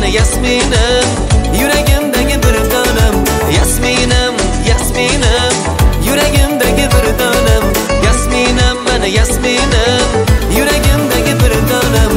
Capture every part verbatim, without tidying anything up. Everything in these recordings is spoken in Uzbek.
meni Yasminim, yuragimdagi bir donam. Yasminim, Yasminim, yuragimdagi bir donam. Yasminim, meni Yasminim, yuragimdagi bir donam.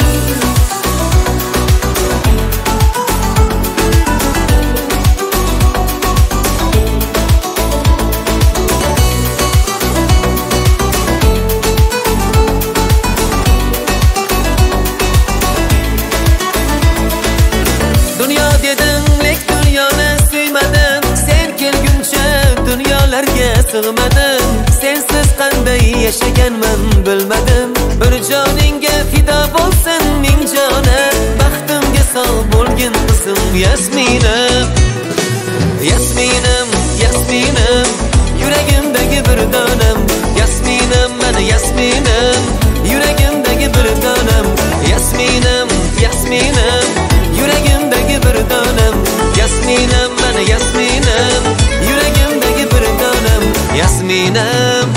Dünya dedim, lek dünyani suymadim. Sen kelguncha dunyolarga sig'madim. Sensiz qanday yashaganman bilmadim. Bir joningga fido bo'lsin ming jona. Baxtimga sog' bo'lgin qizim Yasminim. Yasminim, Yasminim, yuragimdagi bir donam. Yasminim, meni Yasminim, yuragimdagi bir donam. Yasminim, Yasminim, yuragimdagi bir donam. Yasminim, meni Yasminim, yuragimdagi bir donam. Yasminim.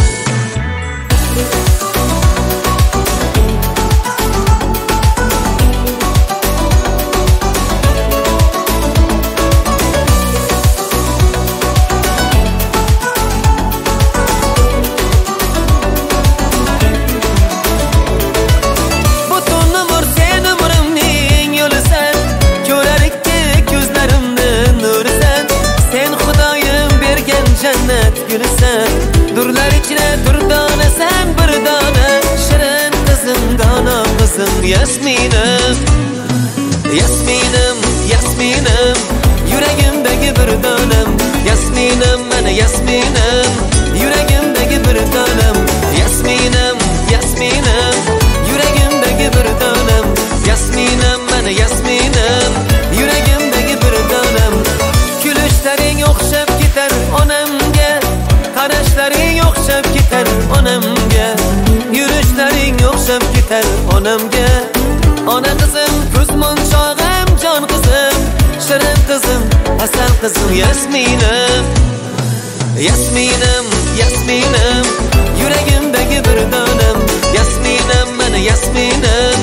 Cennet gülsen, durlar içine durdana sen bir dana. Şirin kızım, dana kızım Yasminim. Yasminim, Yasminim, yuragimdagi bir donam. Yasminim, meni Yasminim, yuragimdagi bir donam. Yasminim, Yasminim, yuragimdagi bir donam. Yasminim, meni Yasminim, yuragimdagi bir donam. Gülüşlerin o'xshab ketar onamga, qarashlaring o'xshab ketar onamga, yurishlaring o'xshab ketar onamga. Ona qizim, ko'z monchog'im, jon qizim, shirin qizim, asal qizim Yasminim. Yasminim, Yasminim, yuragimdagi bir donam. Yasminim, meni Yasminim,